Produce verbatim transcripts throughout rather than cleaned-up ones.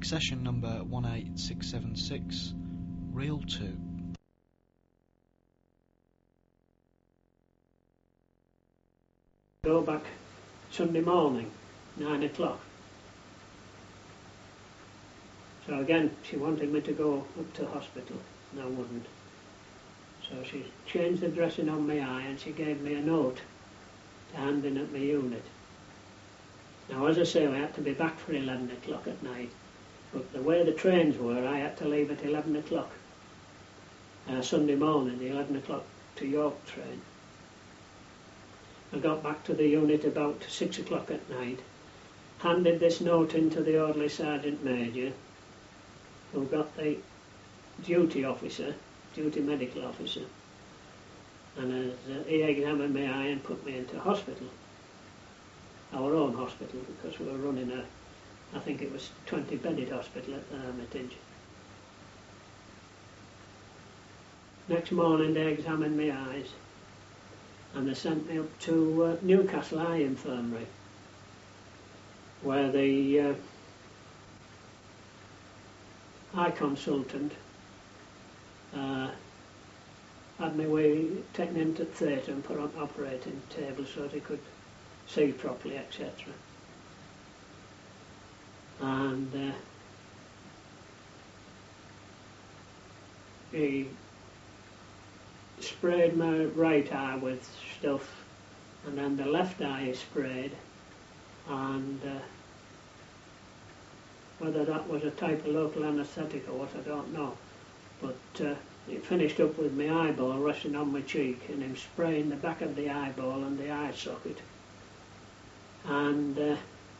Accession number one eight six seven six, Reel two. Go back Sunday morning, nine o'clock. So again, she wanted me to go up to hospital, and I wouldn't. So she changed the dressing on my eye and she gave me a note to hand in at my unit. Now, as I say, I had to be back for eleven o'clock at night, but the way the trains were, I had to leave at eleven o'clock. Uh, Sunday morning, the eleven o'clock to York train. I got back to the unit about six o'clock at night, handed this note in to the orderly sergeant major, who got the duty officer, duty medical officer, and as, uh, he examined my eye and put me into hospital, our own hospital, because we were running a, I think it was twenty bedded hospital at the Hermitage. Next morning they examined my eyes and they sent me up to uh, Newcastle Eye Infirmary, where the uh, eye consultant uh, had me way taken into the theatre and put on an operating table so that he could see properly, et cetera. And uh, he sprayed my right eye with stuff, and then the left eye he sprayed, and uh, whether that was a type of local anaesthetic or what, I don't know, but uh, it finished up with my eyeball resting on my cheek and him spraying the back of the eyeball and the eye socket, and uh,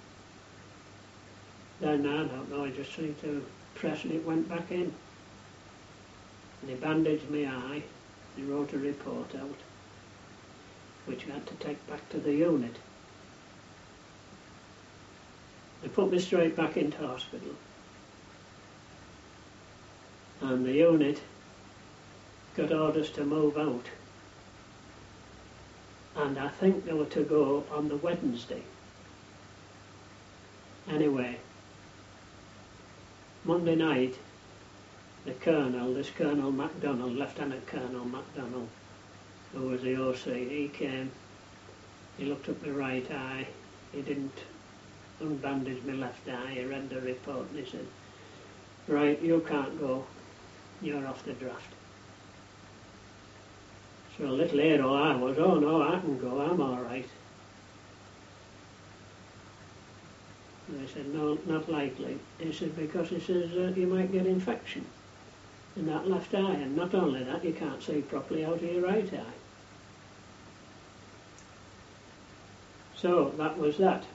then I don't know, I just seemed to press and it went back in, and he bandaged my eye. He wrote a report out, which I had to take back to the unit. They put me straight back into hospital, and the unit got orders to move out, and I think they were to go on the Wednesday. Anyway, Monday night, the colonel, this Colonel MacDonald, Lieutenant Colonel MacDonald, who was the O C, he came, he looked at my right eye, he didn't unbandage my left eye, he read the report and he said, right, you can't go, you're off the draft. So a little hero I was, oh no, I can go, I'm alright. And I said, no, not likely. He said, because he says uh, you might get infection in that left eye, and not only that, you can't see properly out of your right eye. So that was that.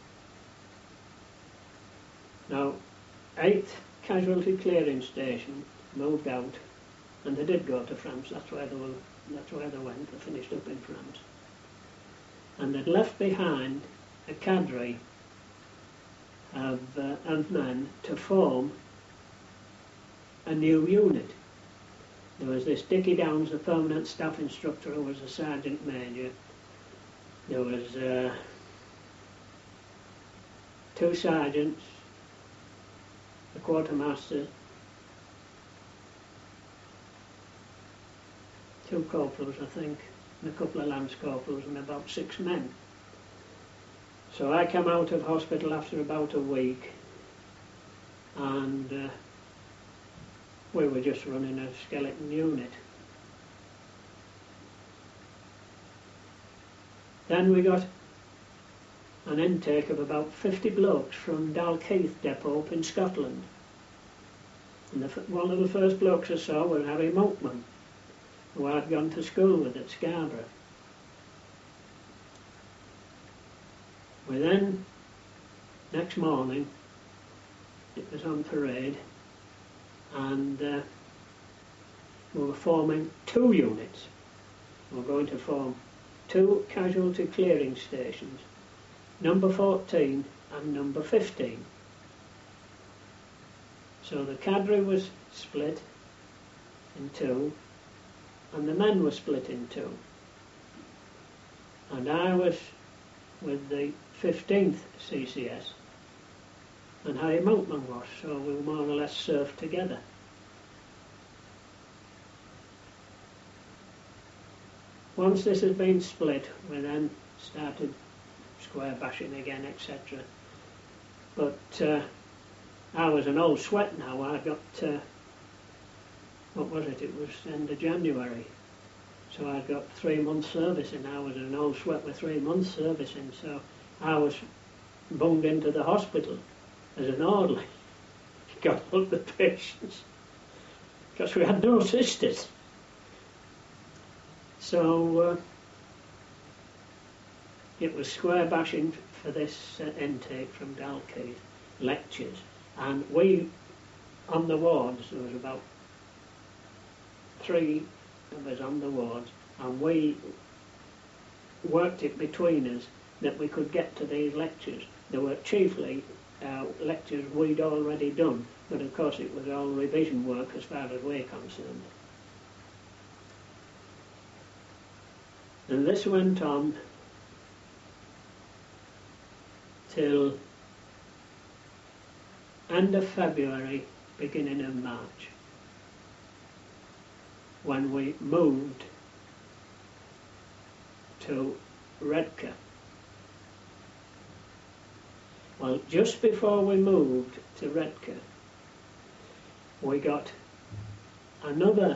Now, eighth Casualty Clearing Station moved out, and they did go to France. That's where they were. That's where they went. They finished up in France, and they'd left behind a cadre of, uh, of men to form a new unit. There was this Dickie Downs, the permanent staff instructor, who was a sergeant major. There was uh, two sergeants, a quartermaster, two corporals, I think, and a couple of lance corporals, and about six men. So I came out of hospital after about a week, and uh, we were just running a skeleton unit. Then we got an intake of about fifty blokes from Dalkeith depot up in Scotland. And the, one of the first blokes I saw was Harry Monkman, who I'd gone to school with at Scarborough. We then, next morning, it was on parade, and uh, we were forming two units. We were going to form two casualty clearing stations, number fourteen and number fifteen. So the cadre was split in two, and the men were split in two. And I was with the fifteenth C C S, and Harry Monkman was, so we were more or less served together. Once this had been split, we then started square bashing again, et cetera. But uh, I was an old sweat now. I got, uh, what was it? It was end of January. So I got three months servicing. I was an old sweat with three months servicing. So I was bunged into the hospital as an orderly. Got all the patients. Because we had no sisters. So uh, it was square bashing for this uh, intake from Dalkeith, lectures. And we, on the wards, there was about three of us on the wards, and we worked it between us that we could get to these lectures. They were chiefly uh, lectures we'd already done, but of course it was all revision work as far as we're concerned. And this went on till end of February, beginning of March, when we moved to Redcar. Well, just before we moved to Redcar, we got another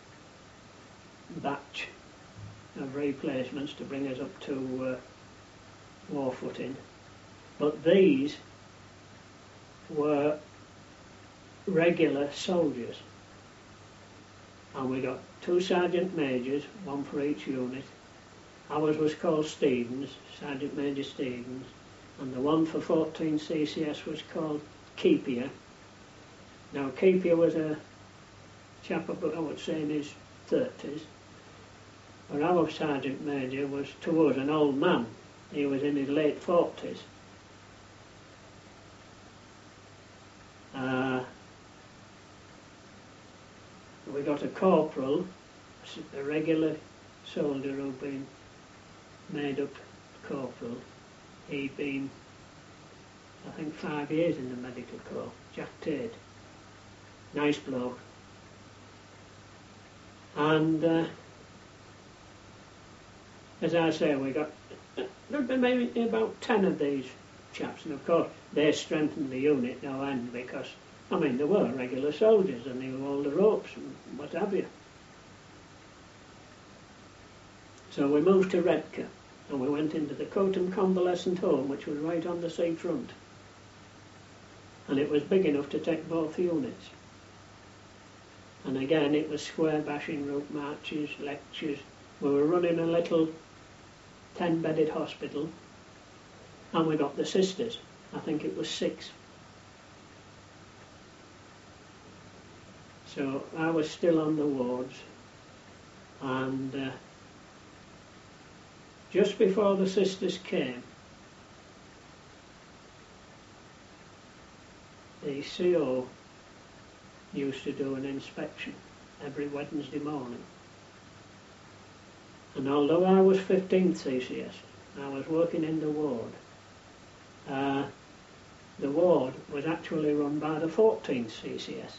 batch of replacements to bring us up to uh, war footing, but these were regular soldiers, and we got two sergeant majors, one for each unit. Ours was called Stevens, Sergeant Major Stevens, and the one for fourteen C C S was called Keepier. Now Keepier was a chap about, I would say, in his thirties, but our sergeant major was to us an old man. He was in his late forties. Uh, we got a corporal, a regular soldier who'd been made up corporal. He'd been, I think, five years in the medical corps, Jack Tate. Nice bloke. And uh, as I say, we got, there'd been maybe about ten of these chaps, and of course they strengthened the unit no end, because, I mean, they were regular soldiers and they knew all the ropes and what have you. So we moved to Redcar, and we went into the Cotham Convalescent Home, which was right on the seafront. And it was big enough to take both units. And again, it was square bashing, route marches, lectures. We were running a little ten-bedded hospital, and we got the sisters. I think it was six. So I was still on the wards, and uh, just before the sisters came, the C O used to do an inspection every Wednesday morning. And although I was fifteenth C C S, I was working in the ward. Uh, the ward was actually run by the fourteenth C C S.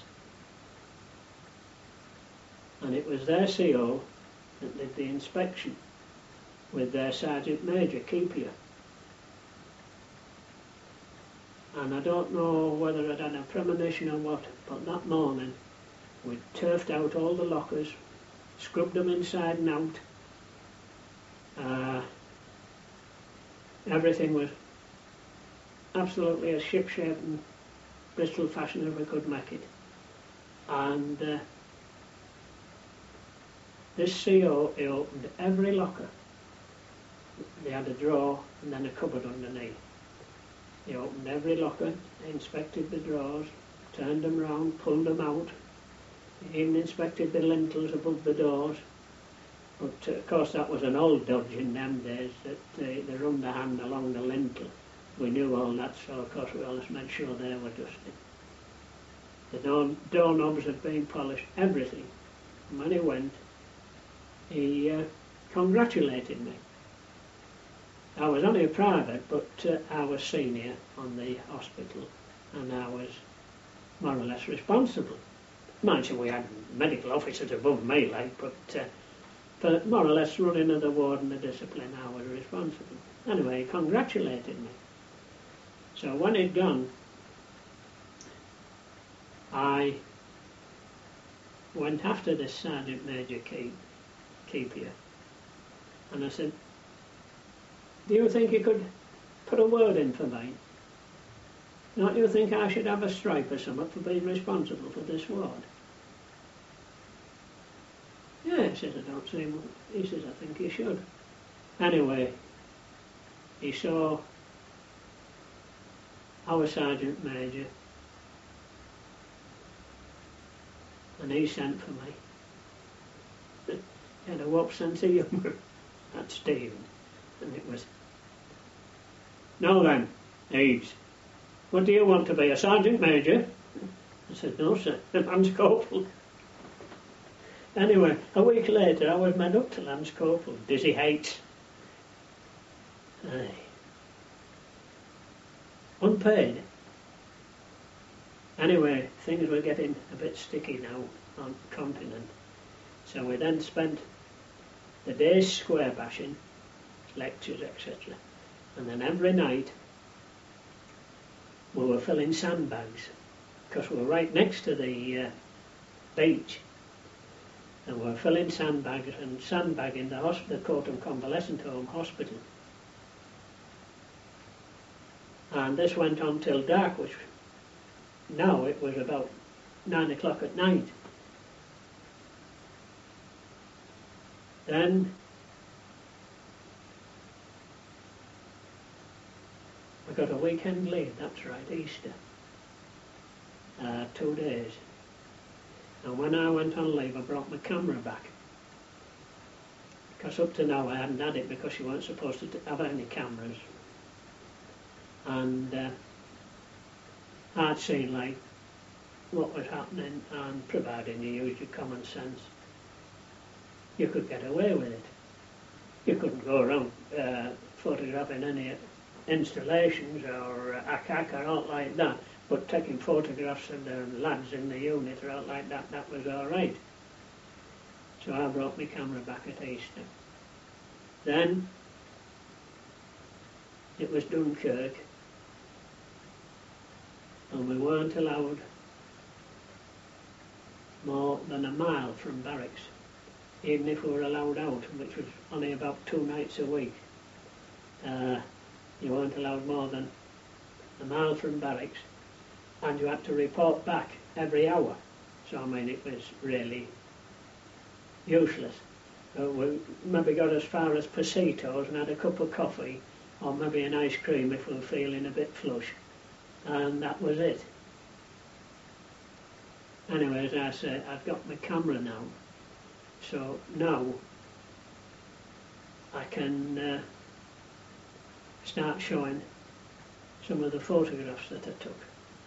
And it was their C O that did the inspection with their Sergeant Major, Keepier. And I don't know whether I'd had a premonition or what, but that morning we turfed out all the lockers, scrubbed them inside and out. Uh, everything was absolutely as ship-shape and Bristol fashion as we could make it. And uh, this C O, he opened every locker. They had a drawer and then a cupboard underneath. He opened every locker, inspected the drawers, turned them round, pulled them out. He even inspected the lintels above the doors. But uh, of course that was an old dodge in them days, that uh, they run the hand along the lintel. We knew all that, so of course we always made sure they were dusted. The door, doorknobs had been polished, everything. And when he went, he uh, congratulated me. I was only a private, but uh, I was senior on the hospital. and I was more or less responsible. Mind you, we had medical officers above me, like, but uh, for more or less running of the ward and the discipline, I was responsible. Anyway, he congratulated me. So when he'd gone, I went after this Sergeant Major Keep, Keepier, and I said, do you think you could put a word in for me? Don't you think I should have a stripe or something for being responsible for this ward? Yeah, he says, I don't see what. He says, I think you should. Anyway, he saw our Sergeant Major, and he sent for me. He had a whoop sense of humour, that's Stephen, and it was, now then, Eves, what do you want to be, a Sergeant Major? I said, no sir, a Lance Corporal. Anyway, a week later I was made up to Lance Corporal, Dizzy Heights. Aye. Unpaid. Anyway, things were getting a bit sticky now on the continent. So we then spent the days square bashing, lectures, et cetera. And then every night we were filling sandbags, because we were right next to the uh, beach. And we were filling sandbags and sandbagging the, hosp- the Courtham Convalescent Home Hospital. And this went on till dark, which now it was about nine o'clock at night. Then we got a weekend leave, that's right, Easter. Uh, two days. And when I went on leave, I brought my camera back. Because up to now I hadn't had it, because you weren't supposed to have any cameras. And uh, I'd seen like what was happening, and providing you used your common sense, you could get away with it. You couldn't go around uh, photographing any installations or uh, A C A C or aught like that, but taking photographs of the lads in the unit or aught like that, that was all right. So I brought my camera back at Easter. Then it was Dunkirk, and we weren't allowed more than a mile from barracks, even if we were allowed out, which was only about two nights a week. Uh, you weren't allowed more than a mile from barracks, and you had to report back every hour. So I mean, it was really useless. Uh, we maybe got as far as Pasitos and had a cup of coffee, or maybe an ice cream if we were feeling a bit flush, and that was it. Anyway, as I said, I've got my camera now, so now I can uh, start showing some of the photographs that I took.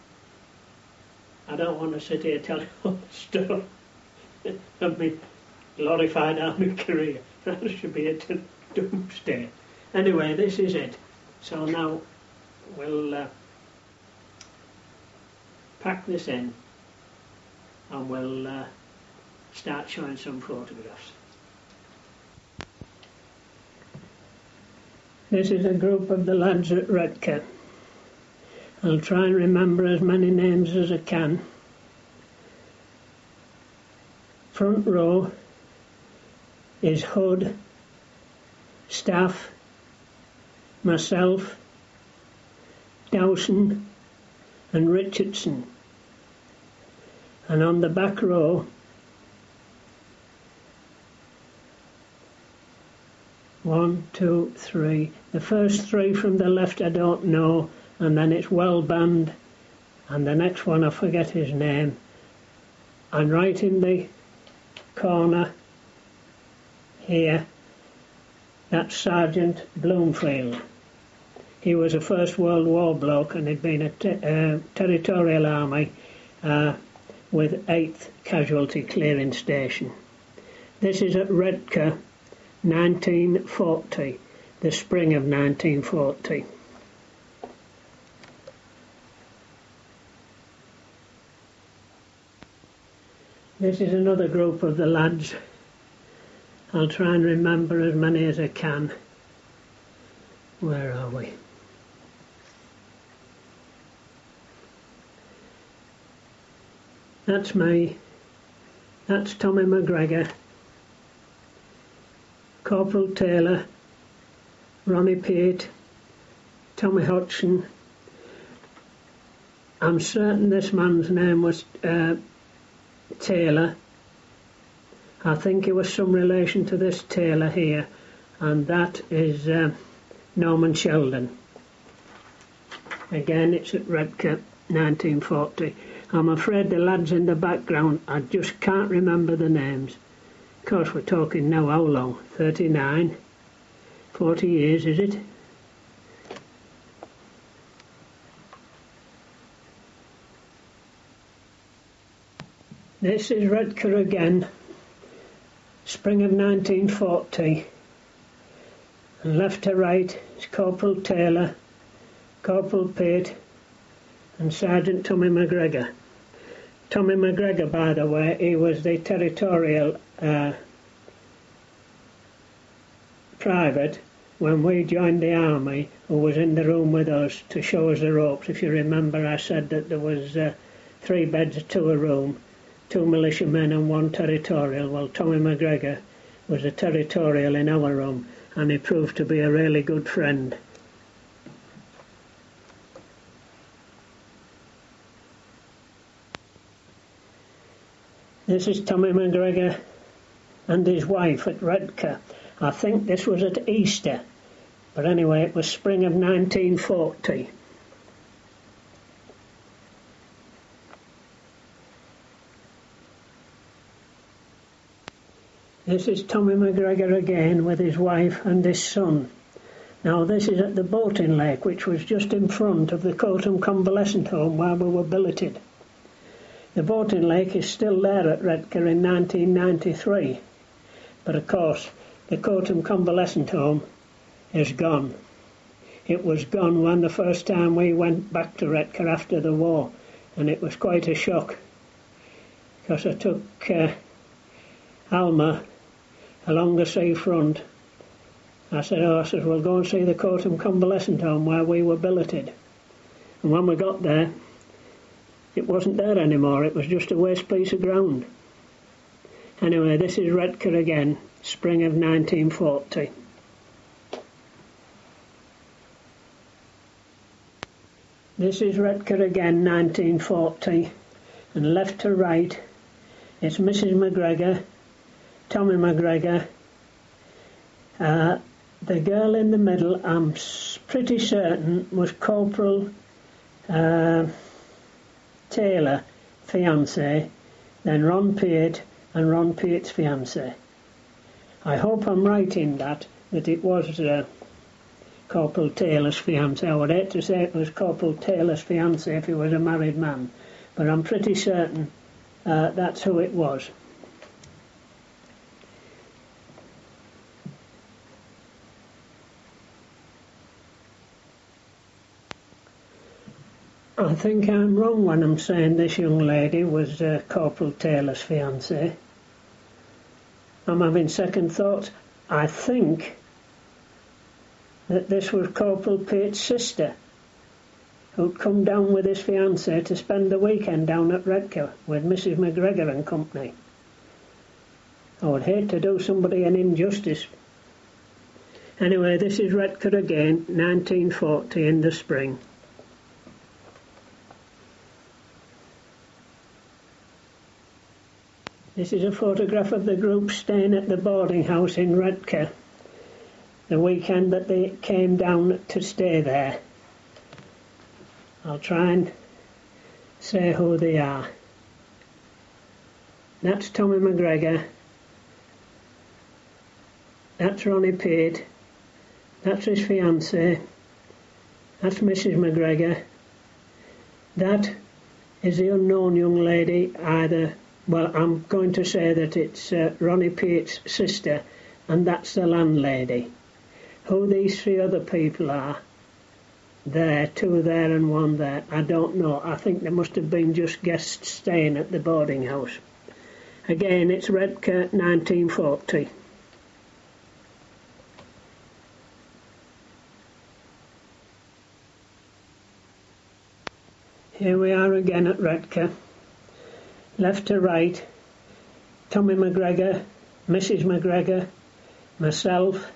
I don't want to sit here telling all the stuff of my glorified army career. That should be a t- doomsday. Anyway, this is it. So now we'll uh, pack this in, and we'll uh, start showing some photographs. This is a group of the lads at Redcar. I'll try and remember as many names as I can. Front row is Hood, Staff, myself, Dowson and Richardson. And on the back row, one, two, three. The first three from the left I don't know, and then it's Wellband, and the next one I forget his name. And right in the corner here, that's Sergeant Bloomfield. He was a First World War bloke, and he'd been a te- uh, territorial army uh, with eighth Casualty Clearing Station. This is at Redcar, nineteen forty, the spring of nineteen forty. This is another group of the lads. I'll try and remember as many as I can. Where are we? That's me. That's Tommy McGregor, Corporal Taylor, Ronnie Pate, Tommy Hodgson. I'm certain this man's name was uh, Taylor. I think he was some relation to this Taylor here, and that is uh, Norman Sheldon. Again, it's at Redcar, nineteen forty. I'm afraid the lads in the background, I just can't remember the names. Of course, we're talking now how long? thirty-nine? forty years, is it? This is Redcar again, spring of nineteen forty. And left to right is Corporal Taylor, Corporal Pate, and Sergeant Tommy McGregor. Tommy McGregor, by the way, he was the territorial uh, private when we joined the army, who was in the room with us to show us the ropes. If you remember, I said that there was uh, three beds to a room, two militiamen and one territorial. Well, Tommy McGregor was a territorial in our room, and he proved to be a really good friend. This is Tommy McGregor and his wife at Redcar. I think this was at Easter, but anyway, it was spring of nineteen forty. This is Tommy McGregor again with his wife and his son. Now this is at the boating lake, which was just in front of the Cotham Convalescent Home where we were billeted. The boating lake is still there at Redcar in nineteen ninety-three, but of course the Cotham Convalescent Home is gone. It was gone when the first time we went back to Redcar after the war, and it was quite a shock, because I took uh, Alma along the seafront. I said, oh, I said, we'll go and see the Cotham Convalescent Home where we were billeted. And when we got there, it wasn't there anymore. It was just a waste piece of ground. Anyway, this is Redcar again, spring of nineteen forty. This is Redcar again, nineteen forty, and left to right, it's Missus McGregor, Tommy McGregor. Uh, the girl in the middle, I'm pretty certain, was Corporal uh, Taylor, fiancé, then Ron Pate and Ron Pate's fiancé. I hope I'm right in that, that it was uh, Corporal Taylor's fiancé. I would hate to say it was Corporal Taylor's fiancé if he was a married man, but I'm pretty certain uh, that's who it was. I think I'm wrong when I'm saying this young lady was uh, Corporal Taylor's fiancée. I'm having second thoughts. I think that this was Corporal Pate's sister, who'd come down with his fiancée to spend the weekend down at Redcar with Missus McGregor and company. I would hate to do somebody an injustice. Anyway, this is Redcar again, nineteen forty in the spring. This is a photograph of the group staying at the boarding house in Redcar the weekend that they came down to stay there. I'll try and say who they are. That's Tommy McGregor. That's Ronnie Pate. That's his fiancée. That's Missus McGregor. That is the unknown young lady, either. Well, I'm going to say that it's uh, Ronnie Pate's sister, and that's the landlady. Who these three other people are, there, two there and one there, I don't know. I think they must have been just guests staying at the boarding house. Again, it's Redcar, nineteen forty. Here we are again at Redcar. Left to right, Tommy McGregor, Missus McGregor, myself,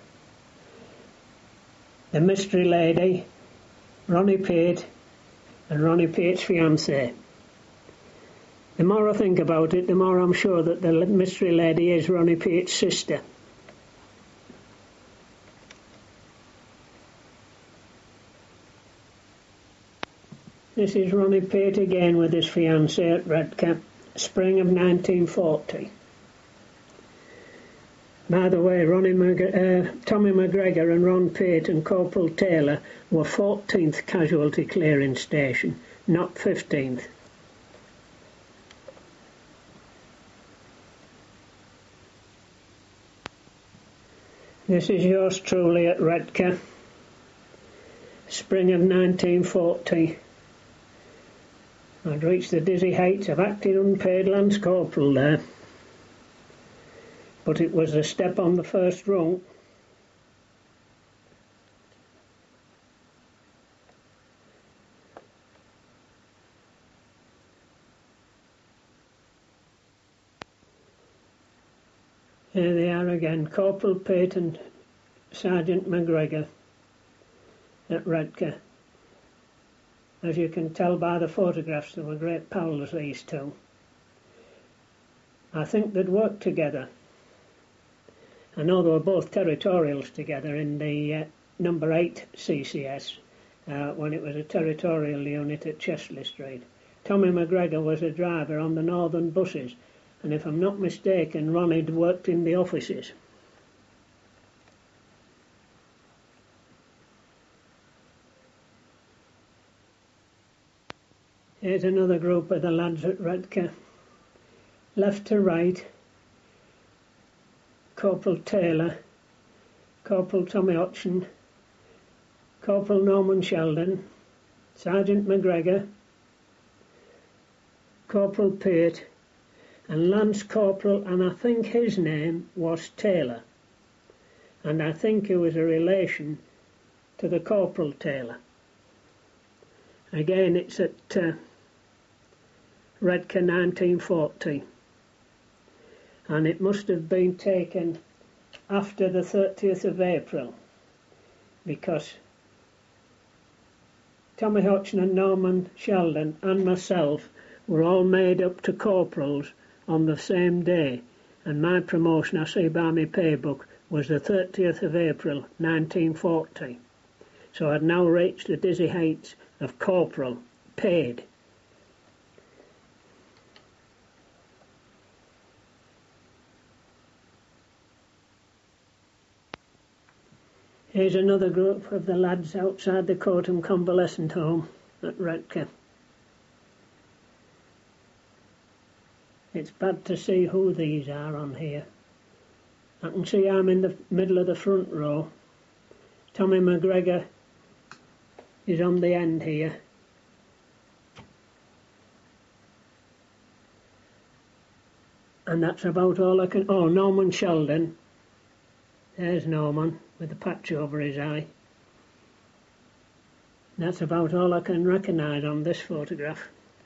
the mystery lady, Ronnie Pate, and Ronnie Pate's fiancée. The more I think about it, the more I'm sure that the mystery lady is Ronnie Pate's sister. This is Ronnie Pate again with his fiancée at Redcar, spring of nineteen forty. By the way, Ronnie Mag- uh, Tommy McGregor and Ron Pate and Corporal Taylor were fourteenth Casualty Clearing Station, not fifteenth. This is yours truly at Redcar, spring of nineteen forty. I'd reached the dizzy heights of acting unpaid Lance Corporal there, but it was a step on the first rung. Here they are again, Corporal Pate and Sergeant McGregor at Redcar. As you can tell by the photographs, they were great pals, these two. I think they'd worked together. I know they were both territorials together in the uh, number eight C C S uh, when it was a territorial unit at Chesley Street. Tommy McGregor was a driver on the northern buses, and if I'm not mistaken, Ronnie had worked in the offices. Here's another group of the lads at Redcar. Left to right, Corporal Taylor, Corporal Tommy Hodgson, Corporal Norman Sheldon, Sergeant McGregor, Corporal Pate, and Lance Corporal, and I think his name was Taylor, and I think he was a relation to the Corporal Taylor. Again, it's at uh, Redcar nineteen forty, and it must have been taken after the thirtieth of April, because Tommy Hodgson and Norman Sheldon and myself were all made up to corporals on the same day, and my promotion, I see by my pay book, was the thirtieth of April nineteen forty. So I'd now reached the dizzy heights of corporal, paid. Here's another group of the lads outside the Cotham Convalescent Home at Redcar. It's bad to see who these are on here. I can see I'm in the middle of the front row. Tommy McGregor is on the end here. And that's about all I can... Oh, Norman Sheldon. There's Norman with a patch over his eye. That's about all I can recognise on this photograph.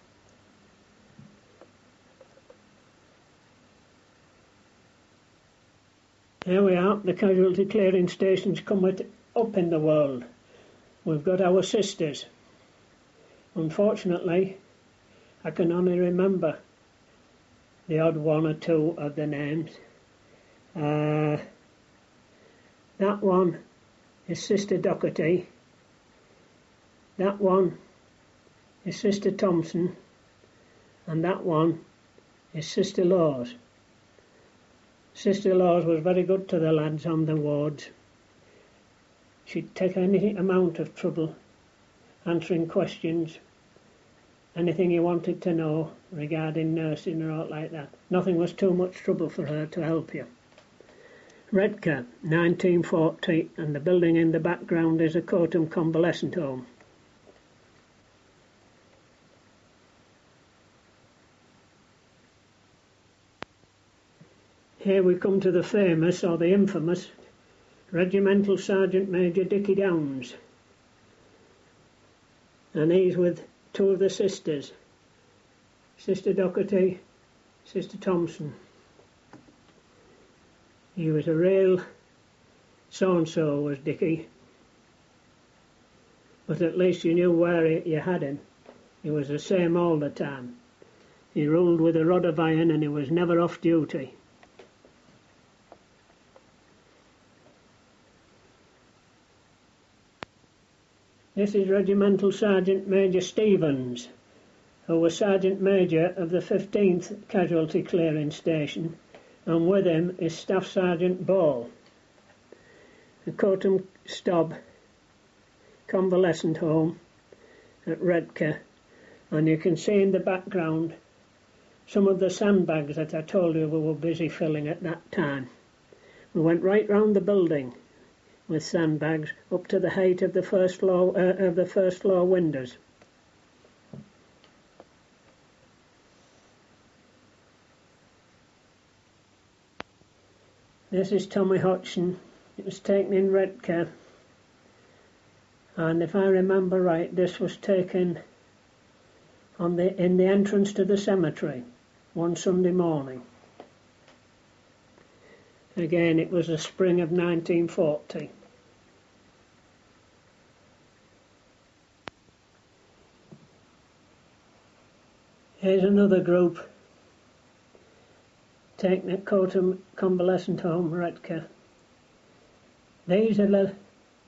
Here we are, the casualty clearing stations come up in the world. We've got our sisters. Unfortunately, I can only remember the odd one or two of the names. Uh, that one is Sister Doherty. That one is Sister Thompson. And that one is Sister Laws. Sister Laws was very good to the lads on the wards. She'd take any amount of trouble answering questions, anything you wanted to know regarding nursing or aught like that. Nothing was too much trouble for her to help you. Redcar, nineteen forty, and the building in the background is a Cotham Convalescent Home. Here we come to the famous, or the infamous, Regimental Sergeant Major Dickie Downs. And he's with two of the sisters, Sister Doherty, Sister Thompson. He was a real so-and-so, was Dickie. But at least you knew where you had him. He was the same all the time. He ruled with a rod of iron and he was never off duty. This is Regimental Sergeant Major Stevens, who was Sergeant Major of the fifteenth Casualty Clearing Station, and with him is Staff Sergeant Ball. The Cotham Stob Convalescent Home at Redcar, and you can see in the background some of the sandbags that I told you we were busy filling at that time. We went right round the building with sandbags up to the height of the first floor uh, of the first floor windows. This is Tommy Hodgson. It was taken in Redcar, and if I remember right, this was taken on the in the entrance to the cemetery one Sunday morning. Again, it was the spring of nineteen forty. Here's another group taken at Cotham Convalescent Home, Redcar. These are the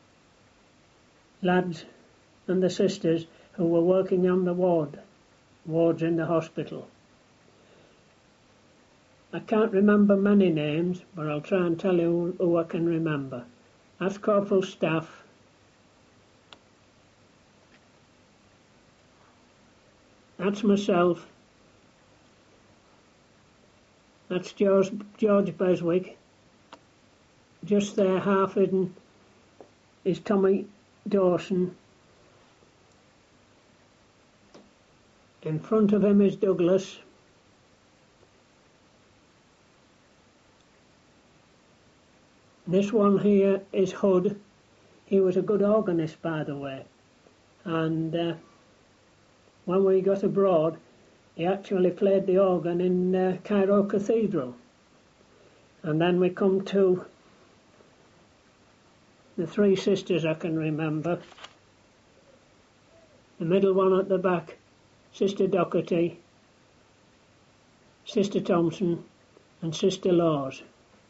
lads and the sisters who were working on the ward, wards in the hospital. I can't remember many names, but I'll try and tell you who, who I can remember. That's Corporal Staff. That's myself. That's George, George Beswick. Just there, half hidden, is Tommy Dawson. In front of him is Douglas. This one here is Hood. He was a good organist, by the way, and uh, when we got abroad he actually played the organ in uh, Cairo Cathedral. And then we come to the three sisters I can remember. The middle one at the back, Sister Doherty, Sister Thompson and Sister Laws.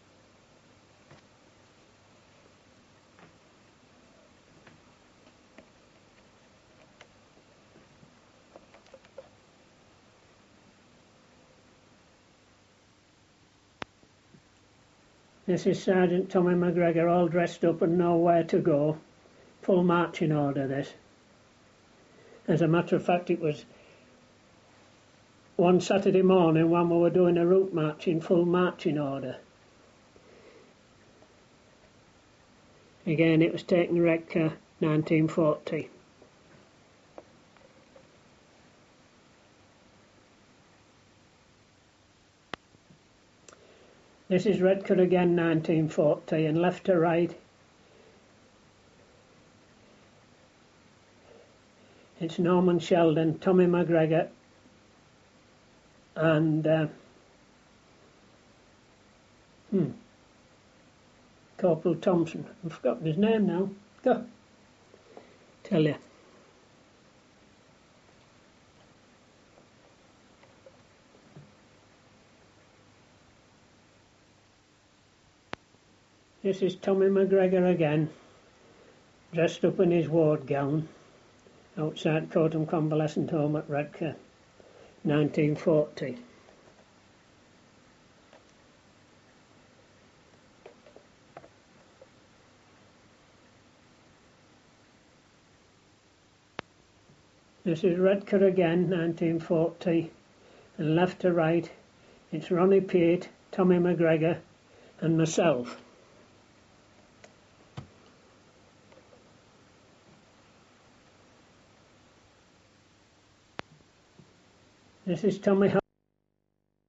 This is Sergeant Tommy McGregor, all dressed up and know where to go. Full marching order, this. As a matter of fact, it was one Saturday morning when we were doing a route march in full marching order. Again, it was taken Redcar, nineteen forty. This is Redcar again, nineteen forty, and left to right it's Norman Sheldon, Tommy McGregor and uh, hmm, Corporal Thompson. I've forgotten his name now. Go. Tell you. This is Tommy McGregor again, dressed up in his ward gown, outside Cotham Convalescent Home at Redcar, nineteen forty. This is Redcar again, nineteen forty, and left to right it's Ronnie Peate, Tommy McGregor and myself. This is Tommy